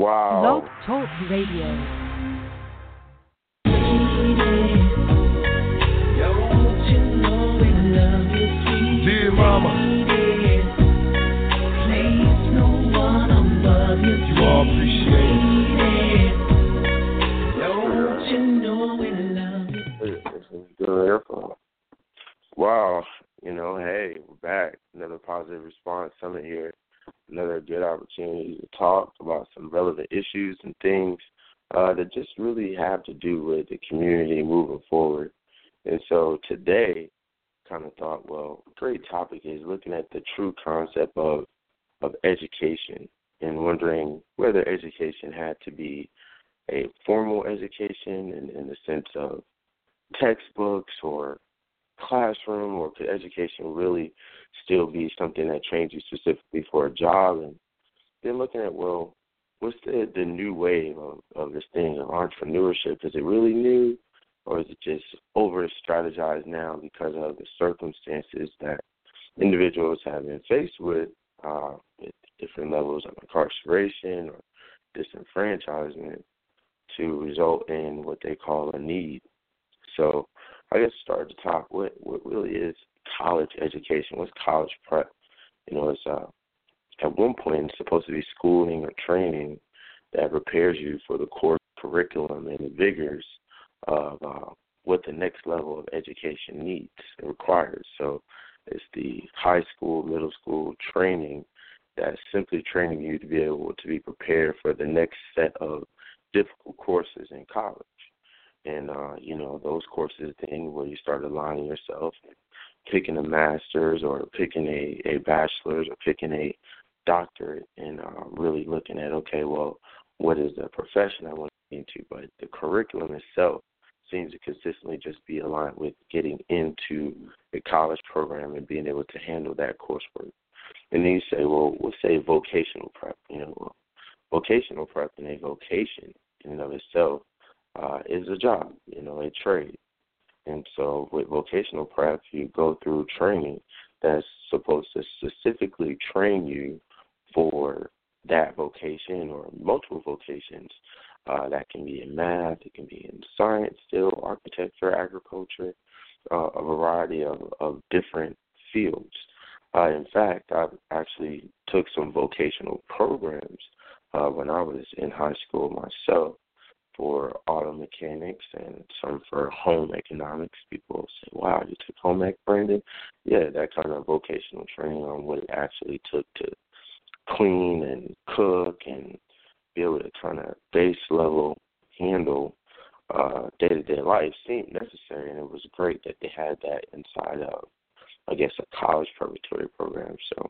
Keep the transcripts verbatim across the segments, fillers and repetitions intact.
Blog Wow. Talk Radio. Dear Mama, you all appreciate it. It's a good earphone. Wow. You know, hey, we're back. Another positive response summit here. Another good opportunity to talk about some relevant issues and things uh, that just really have to do with the community moving forward. And so today, kind of thought, well, a great topic is looking at the true concept of of education and wondering whether education had to be a formal education in, in the sense of textbooks or classroom, or could education really still be something that trains you specifically for a job? And then looking at, well, what's the, the new wave of, of this thing of entrepreneurship? Is it really new, or is it just over-strategized now because of the circumstances that individuals have been faced with, uh, with different levels of incarceration or disenfranchisement, to result in what they call a need? So I guess start at the top. What what really is college education? What's college prep? You know, it's uh, at one point it's supposed to be schooling or training that prepares you for the core curriculum and the vigors of uh, what the next level of education needs and requires. So it's the high school, middle school training that's simply training you to be able to be prepared for the next set of difficult courses in college. And, uh, you know, those courses then where you start aligning yourself, picking a master's or picking a, a bachelor's or picking a doctorate, and uh, really looking at, okay, well, what is the profession I want to get into? But the curriculum itself seems to consistently just be aligned with getting into a college program and being able to handle that coursework. And then you say, well, we'll say vocational prep. You know, well, vocational prep and a vocation in and of itself Uh, is a job, you know, a trade. And so with vocational prep, you go through training that's supposed to specifically train you for that vocation or multiple vocations. Uh, that can be in math, it can be in science still, architecture, agriculture, uh, a variety of, of different fields. Uh, in fact, I actually took some vocational programs uh, when I was in high school myself, for auto mechanics and some for home economics. People say, wow, you took home ec, Brandon? Yeah, that kind of vocational training on what it actually took to clean and cook and be able to kind of base level handle uh, day-to-day life seemed necessary, and it was great that they had that inside of, I guess, a college preparatory program. So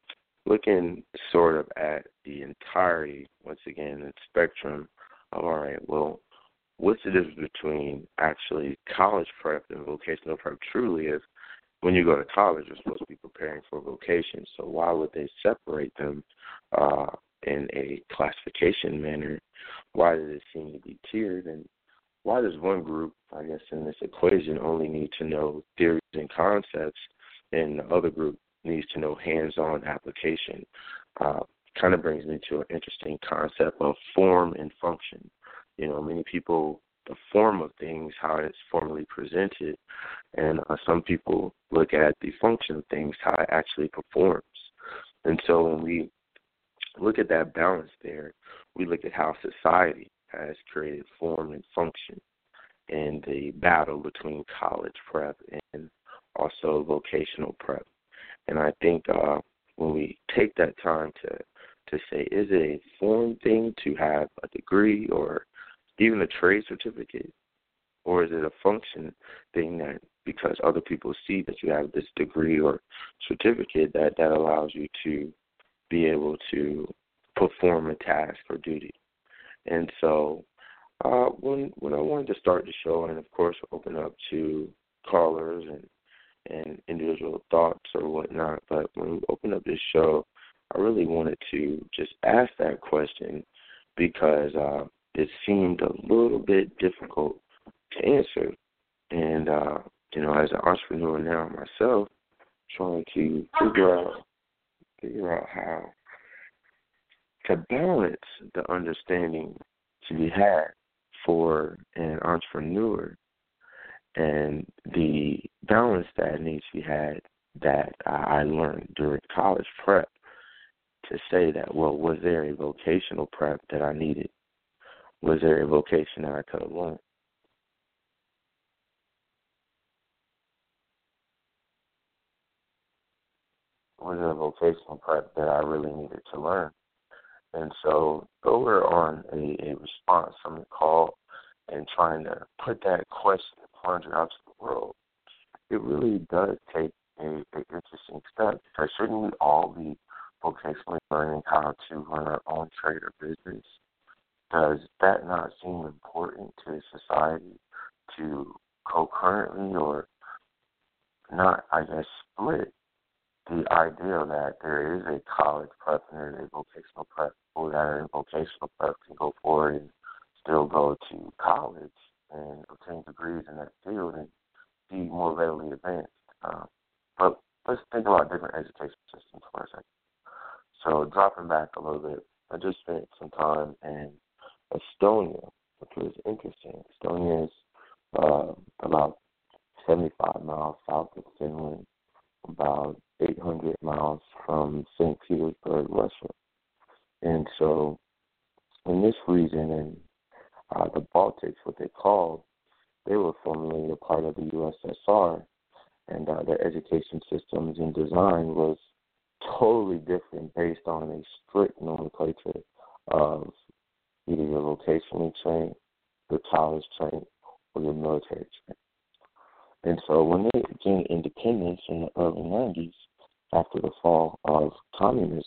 looking sort of at the entirety, once again, the spectrum, all right, well, what's the difference between actually college prep and vocational prep truly is? When you go to college, you're supposed to be preparing for vocation. So why would they separate them uh, in a classification manner? Why does it seem to be tiered? And why does one group, I guess, in this equation only need to know theories and concepts, and the other group needs to know hands-on application? Uh, kind of brings me to an interesting concept of form and function. You know, many people, the form of things, how it's formally presented, and uh, some people look at the function of things, how it actually performs. And so when we look at that balance there, we look at how society has created form and function, and the battle between college prep and also vocational prep. And I think uh, when we take that time to to say, is it a form thing to have a degree or even a trade certificate, or is it a function thing that because other people see that you have this degree or certificate that, that allows you to be able to perform a task or duty? And so uh, when when I wanted to start the show, and of course open up to callers and, and individual thoughts or whatnot, but when we open up this show, I really wanted to just ask that question because uh, it seemed a little bit difficult to answer. And, uh, you know, as an entrepreneur now myself, trying to figure out figure out how to balance the understanding to be had for an entrepreneur and the balance that needs to be had that I learned during college prep to say that, well, was there a vocational prep that I needed? Was there a vocation that I could have learned? Was there a vocational prep that I really needed to learn? And so over on a, a response from the call and trying to put that question and plunger out to the world, it really does take a, a interesting step, because shouldn't we all be vocationally learning how to run our own trade or business? Does that not seem important to society to concurrently or not, I guess, split the idea that there is a college prep and there is a vocational prep, or that are in vocational prep can go forward and still go to college and obtain degrees in that field and be more readily advanced? Um, but let's think about different education systems for a second. So dropping back a little bit, I just spent some time in Estonia, which was interesting. Estonia is uh, about seventy-five miles south of Finland, about eight hundred miles from Saint Petersburg, Russia. And so in this region, in uh, the Baltics, what they called, they were formerly a part of the U S S R, and uh, their education systems and design was totally different based on a strict nomenclature of either you're vocationally trained, you're college trained, or you're military trained. And so when they gained independence in the early nineties, after the fall of communism,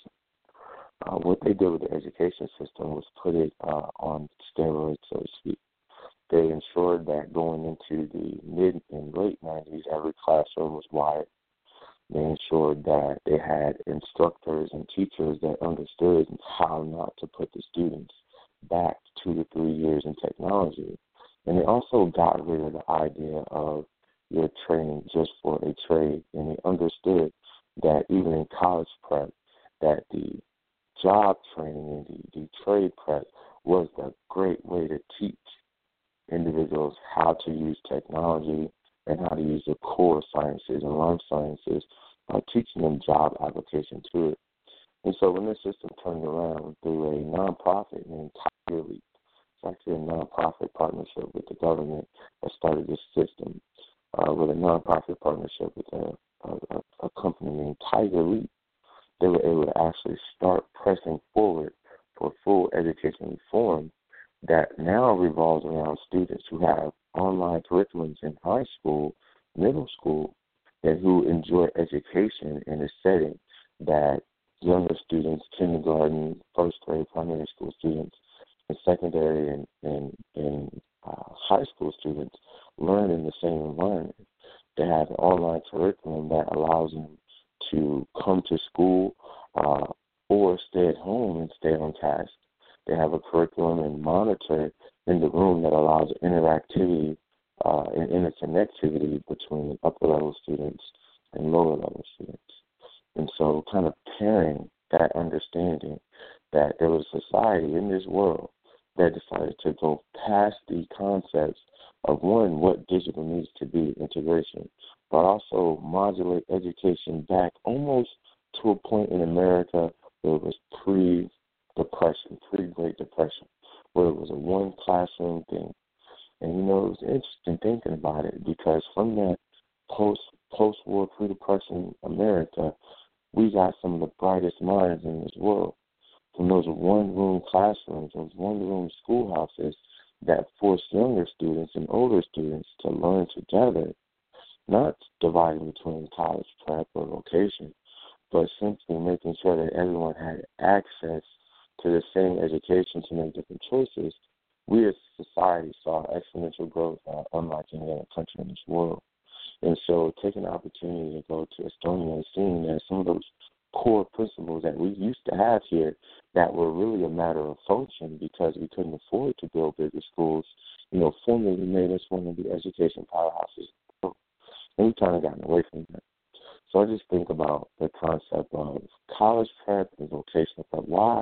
uh, what they did with the education system was put it uh, on steroids, so to speak. They ensured that going into the mid and late nineties, every classroom was wired. They ensured that they had instructors and teachers that understood how not to put the students back two to three years in technology. And they also got rid of the idea of your training just for a trade, and they understood that even in college prep, that the job training and the, the trade prep was a great way to teach individuals how to use technology and how to use the core sciences and life sciences by teaching them job application to it. And so when this system turned around through a nonprofit named Tiger Leap, it's actually a nonprofit partnership with the government that started this system, uh, with a nonprofit partnership with a, a, a company named Tiger Leap, they were able to actually start pressing forward for full education reform that now revolves around students who have online curriculums in high school, middle school, and who enjoy education in a setting that younger students, kindergarten, first grade, primary school students, and secondary and, and, and uh, high school students learn in the same environment. They have an online curriculum that allows them to come to school uh, or stay at home and stay on task. They have a curriculum and monitor in the room that allows interactivity uh, and interconnectivity between upper-level students and lower-level students. And so kind of pairing that understanding that there was a society in this world that decided to go past the concepts of, one, what digital needs to be, integration, but also modulate education back almost to a point in America where it was pre-depression, pre-Great Depression, where it was a one classroom thing. And, you know, it was interesting thinking about it because from that post, post-war, pre-depression America, we got some of the brightest minds in this world. From those one-room classrooms, those one-room schoolhouses that forced younger students and older students to learn together, not dividing between college prep or vocation, but simply making sure that everyone had access to the same education to make different choices. We as a society saw exponential growth uh, unlike any other country in this world. And so taking the opportunity to go to Estonia and seeing that some of those core principles that we used to have here that were really a matter of function because we couldn't afford to build bigger schools, you know, formally made us one of the education powerhouses. And we've kind of gotten away from that. So I just think about the concept of college prep and vocational prep. Why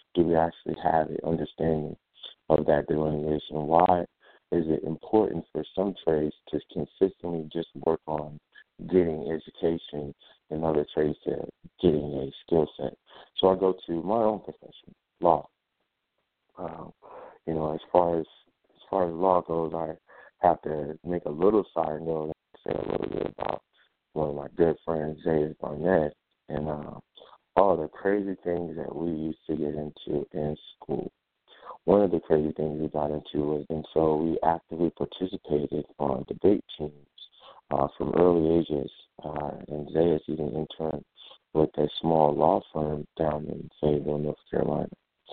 do we actually have an understanding of that delineation? Why is it important for some trades to consistently just work on getting education and other trades to getting a skill set? So I go to my own profession, law. Um, you know, as far as as far as law goes, I have to make a little side note and say a little bit about one of my good friends, Zayas Barnett, and uh, all the crazy things that we used to get into in school. One of the crazy things we got into was, and so we actively participated on debate teams uh, from early ages, uh, and Zayas even interned with a small law firm down in Fayetteville, North Carolina.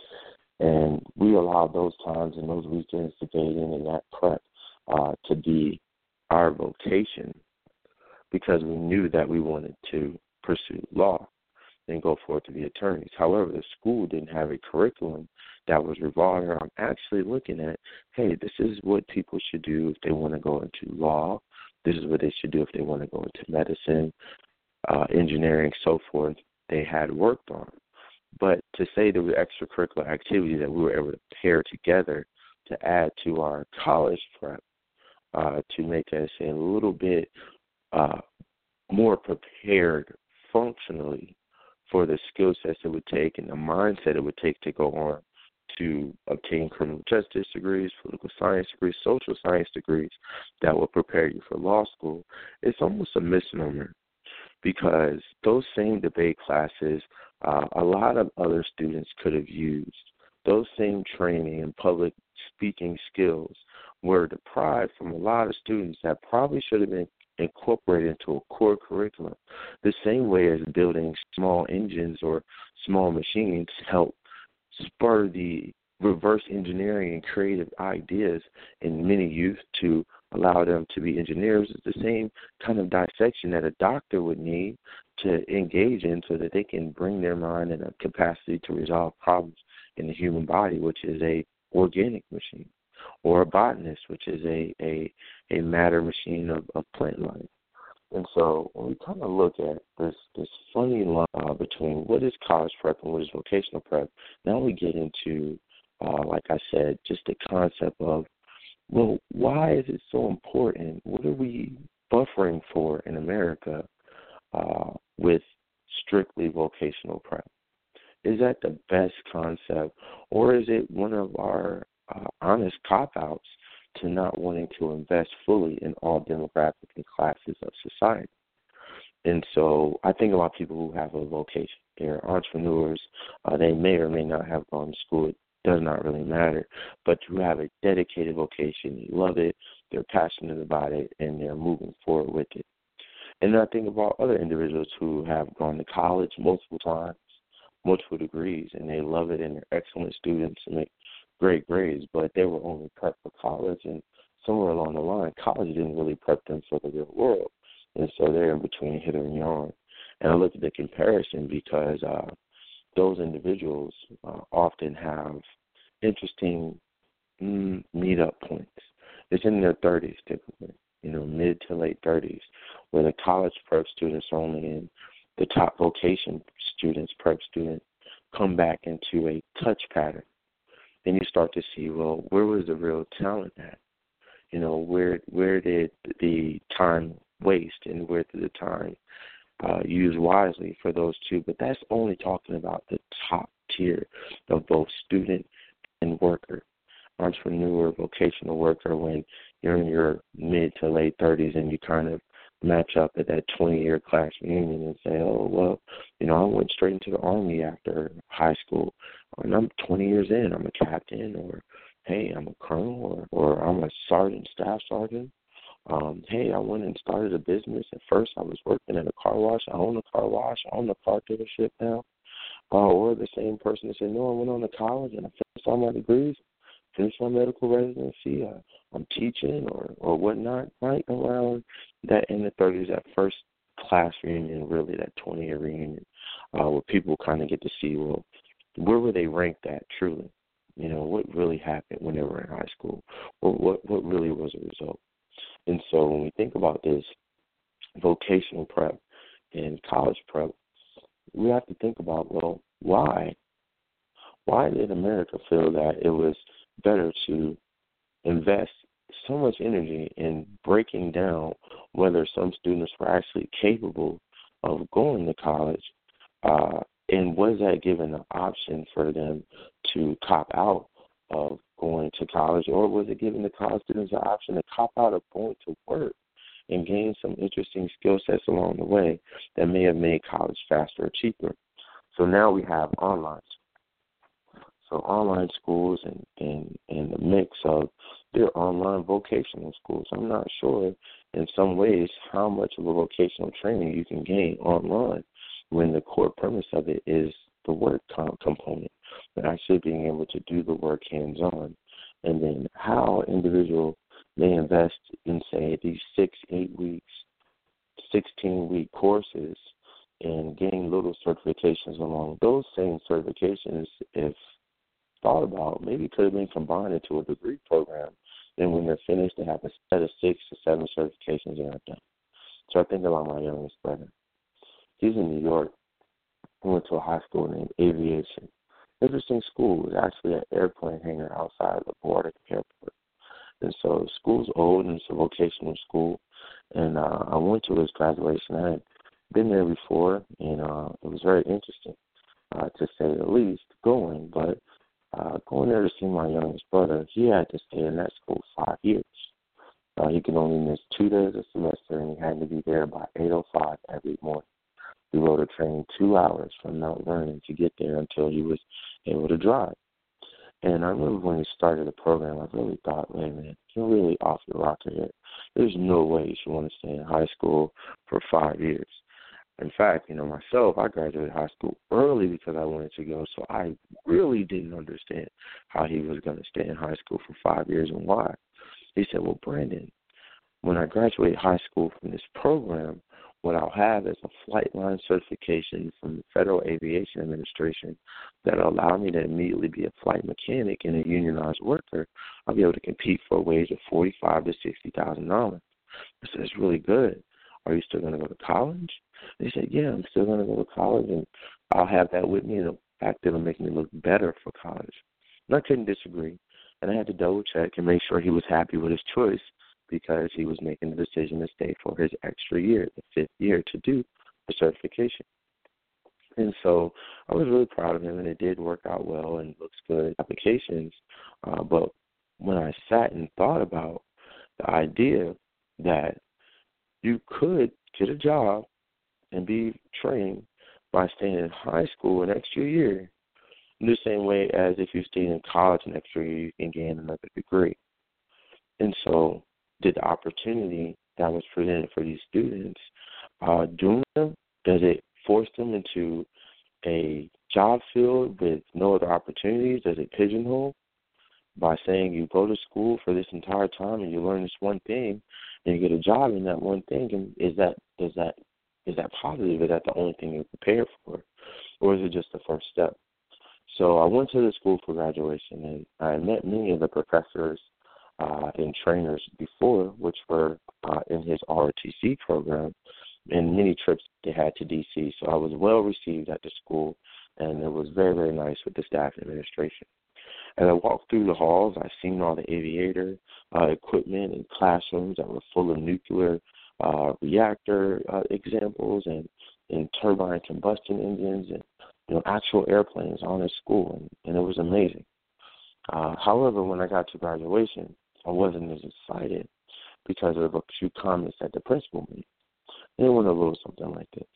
And we allowed those times and those weekends debating and that prep uh, to be our vocation because we knew that we wanted to pursue law and go forward to be attorneys. However, the school didn't have a curriculum that was revolving around actually looking at, hey, this is what people should do if they want to go into law. This is what they should do if they want to go into medicine, uh, engineering, so forth. They had worked on. But to say there were extracurricular activities that we were able to pair together to add to our college prep uh, to make us a little bit uh, more prepared functionally for the skill sets it would take and the mindset it would take to go on to obtain criminal justice degrees, political science degrees, social science degrees that will prepare you for law school, it's almost a misnomer because those same debate classes, uh, a lot of other students could have used. Those same training and public speaking skills were deprived from a lot of students that probably should have been incorporated into a core curriculum. The same way as building small engines or small machines help spur the reverse engineering and creative ideas in many youth to allow them to be engineers is the same kind of dissection that a doctor would need to engage in so that they can bring their mind and a capacity to resolve problems in the human body, which is a organic machine, or a botanist, which is a, a, a matter machine of, of plant life. And so when we kind of look at this this funny line uh, between what is college prep and what is vocational prep, now we get into, uh, like I said, just the concept of, well, why is it so important? What are we buffering for in America uh, with strictly vocational prep? Is that the best concept, or is it one of our uh, honest cop-outs to not wanting to invest fully in all demographic and classes of society? And so I think about people who have a vocation. They're entrepreneurs. Uh, they may or may not have gone to school. It does not really matter. But who have a dedicated vocation. They love it. They're passionate about it, and they're moving forward with it. And then I think about other individuals who have gone to college multiple times, multiple degrees, and they love it, and they're excellent students and make great grades, but they were only prepped for college, and somewhere along the line, college didn't really prep them for the real world. And so they're in between hither and yon. And I look at the comparison because uh, those individuals uh, often have interesting mm, meetup points. It's in their thirties typically, you know, mid to late thirties, where the college prep students are only in the top vocation students, prep students, come back into a touch pattern. Then you start to see, well, where was the real talent at? You know, where where did the time waste and where did the time uh, use wisely for those two? But that's only talking about the top tier of both student and worker, entrepreneur, vocational worker, when you're in your mid to late thirties and you kind of match up at that twenty-year class reunion and say, oh, well, you know, I went straight into the Army after high school, and I'm twenty years in, I'm a captain, or, hey, I'm a colonel, or, or I'm a sergeant, staff sergeant. Um, hey, I went and started a business. At first I was working at a car wash. I own a car wash. I own a car dealership now. Uh, or the same person that said, no, I went on to college and I finished all my degrees, finished my medical residency, uh, I'm teaching or, or whatnot, right around that in the thirties, that first class reunion, really that twenty-year reunion, uh, where people kind of get to see, well, where were they ranked at truly? You know, what really happened when they were in high school? Or what, what really was a result? And so when we think about this vocational prep and college prep, we have to think about, well, why? Why did America feel that it was better to invest so much energy in breaking down whether some students were actually capable of going to college, uh, and was that given the option for them to cop out of going to college, or was it giving the college students the option to cop out of going to work and gain some interesting skill sets along the way that may have made college faster or cheaper? So now we have online. So online schools and, and, and the mix of their online vocational schools. I'm not sure in some ways how much of a vocational training you can gain online when the core premise of it is the work component, but actually being able to do the work hands-on. And then how an individual may invest in, say, these six, eight weeks, sixteen-week courses and gain little certifications along those same certifications, if thought about, maybe could have been combined into a degree program. Then when they're finished, they have a set of six to seven certifications that are done. So I think about my youngest brother. He's in New York. He went to a high school named Aviation. Interesting school. It was actually an airplane hangar outside of LaGuardia Airport. And so the school's old, and it's a vocational school. And uh, I went to his graduation. I had been there before, and uh, it was very interesting, uh, to say the least, going. But uh, going there to see my youngest brother, he had to stay in that school five years. Uh, he could only miss two days a semester, and he had to be there by eight oh five every morning. He rode a train two hours from Mount Vernon to get there until he was able to drive. And I remember when he started the program, I really thought, wait a minute, you're really off your rocker here. There's no way you should want to stay in high school for five years. In fact, you know, myself, I graduated high school early because I wanted to go, so I really didn't understand how he was going to stay in high school for five years and why. He said, well, Brandon, when I graduate high school from this program, what I'll have is a flight line certification from the Federal Aviation Administration that will allow me to immediately be a flight mechanic and a unionized worker. I'll be able to compete for a wage of forty-five thousand to sixty thousand dollars. I said, that's really good. Are you still going to go to college? They said, yeah, I'm still going to go to college, and I'll have that with me. And the fact that it'll make me look better for college. And I couldn't disagree. And I had to double check and make sure he was happy with his choice, because he was making the decision to stay for his extra year, the fifth year, to do the certification. And so I was really proud of him, and it did work out well and looks good applications. Uh, but when I sat and thought about the idea that you could get a job and be trained by staying in high school an extra year, in the same way as if you stayed in college an extra year, you can gain another degree. And so did the opportunity that was presented for these students uh, doom them? Does it force them into a job field with no other opportunities? Does it pigeonhole by saying you go to school for this entire time and you learn this one thing and you get a job in that one thing? And is that is that is that positive? Is that the only thing you're prepared for, or is it just the first step? So I went to the school for graduation, and I met many of the professors Uh, and trainers before, which were uh, in his R O T C program, and many trips they had to D C. So I was well received at the school, and it was very, very nice with the staff and administration. As I walked through the halls, I seen all the aviator uh, equipment and classrooms that were full of nuclear uh, reactor uh, examples and, and turbine combustion engines and you know actual airplanes on the school, and, and it was amazing. Uh, however, when I got to graduation, I wasn't as excited because of a few comments that the principal made. It went a little something like this.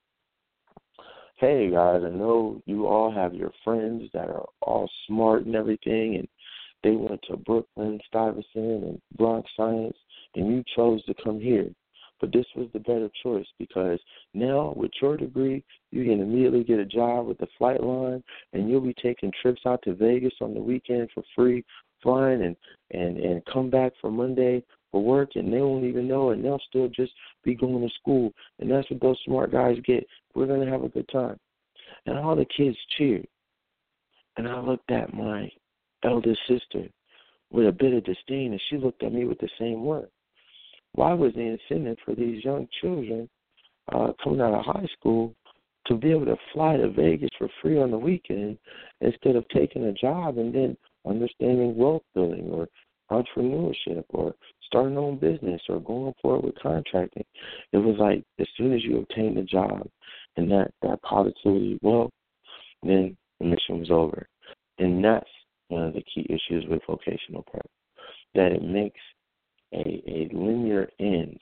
Hey, guys, I know you all have your friends that are all smart and everything, and they went to Brooklyn, Stuyvesant, and Bronx Science, and you chose to come here. But this was the better choice, because now with your degree, you can immediately get a job with the flight line, and you'll be taking trips out to Vegas on the weekend for free, flying and, and, and come back for Monday for work, and they won't even know, and they'll still just be going to school. And that's what those smart guys get. We're going to have a good time. And all the kids cheered. And I looked at my eldest sister with a bit of disdain, and she looked at me with the same word. Why was the incentive for these young children uh, coming out of high school to be able to fly to Vegas for free on the weekend instead of taking a job and then understanding wealth building or entrepreneurship or starting your own business or going forward with contracting. It was like as soon as you obtained a job and that, that positivity, well, then the mission was over. And that's one of the key issues with vocational prep, that it makes a, a linear end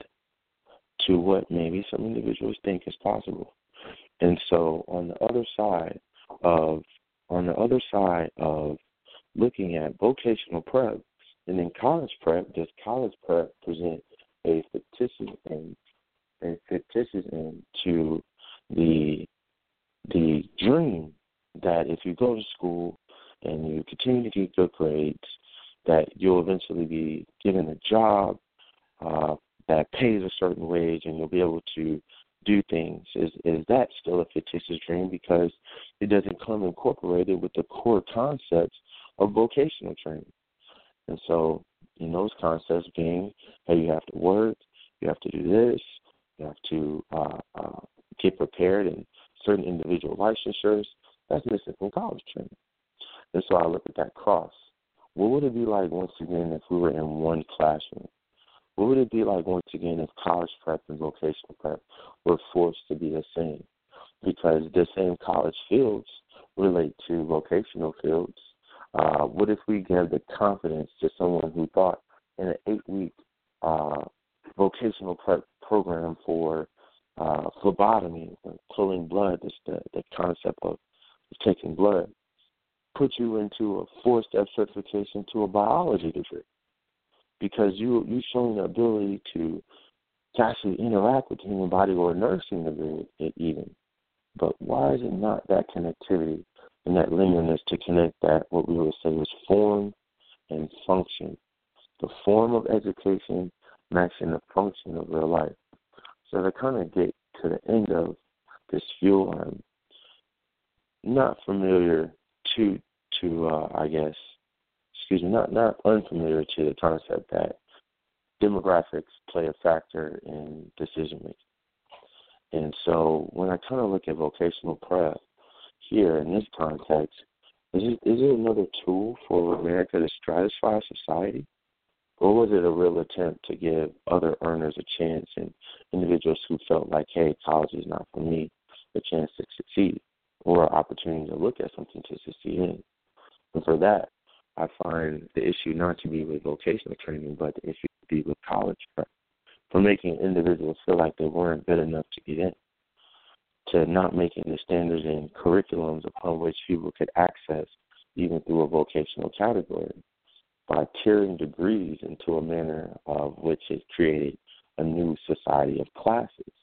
to what maybe some individuals think is possible. And so on the other side of on the other side of looking at vocational prep and then college prep, does college prep present a fictitious end, a fictitious end to the the dream that if you go to school and you continue to get good grades, that you'll eventually be given a job uh, that pays a certain wage and you'll be able to do things. Is is that still a fictitious dream because it doesn't come incorporated with the core concepts of vocational training? And so in those concepts being, hey, you have to work, you have to do this, you have to uh, uh, get prepared in certain individual licensures, that's missing from college training. And so I look at that cross. What would it be like once again if we were in one classroom? What would it be like once again if college prep and vocational prep were forced to be the same? Because the same college fields relate to vocational fields. Uh, what if we gave the confidence to someone who thought in an eight-week uh, vocational prep program for uh, phlebotomy, pulling blood, that's the, the concept of taking blood, put you into a four-step certification to a biology degree? Because you you showing the ability to, to actually interact with the human body, or a nursing degree even. But why is it not that connectivity and that linearness to connect that, what we would say is form and function? The form of education matching the function of real life. So to kind of get to the end of this fuel, I'm not familiar to, to uh, I guess, excuse me, not, not unfamiliar to the concept that demographics play a factor in decision making. And so when I kind of look at vocational prep here in this context, is it, is it another tool for America to stratify society? Or was it a real attempt to give other earners a chance and individuals who felt like, hey, college is not for me, a chance to succeed or an opportunity to look at something to succeed in? And for that, I find the issue not to be with vocational training, but the issue to be with college prep, for making individuals feel like they weren't good enough to get in, to not making the standards and curriculums upon which people could access even through a vocational category, by tiering degrees into a manner of which has created a new society of classes.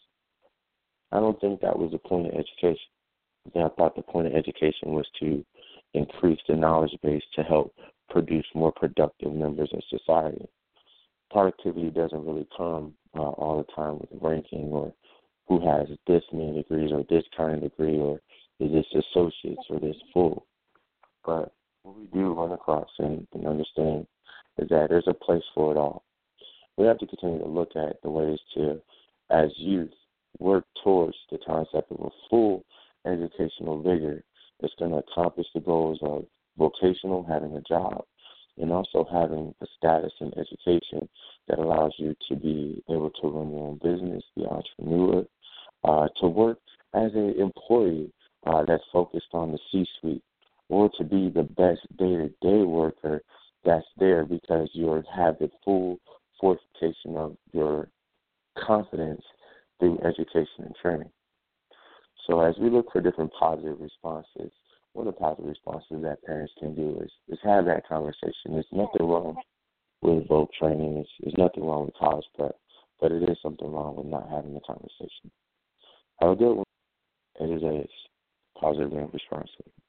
I don't think that was the point of education. I thought the point of education was to increase the knowledge base to help produce more productive members of society. Productivity doesn't really come uh, all the time with ranking or who has this many degrees or this kind of degree or is this associates or this full. But what we do run across and, and understand is that there's a place for it all. We have to continue to look at the ways to, as youth, work towards the concept of a full educational vigor that's going to accomplish the goals of vocational, having a job, and also having a status in education that allows you to be able to run your own business, be an entrepreneur, uh, to work as an employee uh, that's focused on the C-suite, or to be the best day-to-day worker that's there because you have the full fortification of your confidence through education and training. So as we look for different positive responses, one of the positive responses that parents can do is, is have that conversation. There's nothing wrong with voc training. There's, there's nothing wrong with college prep, but it is something wrong with not having the conversation. Have a good one. It is a positive response.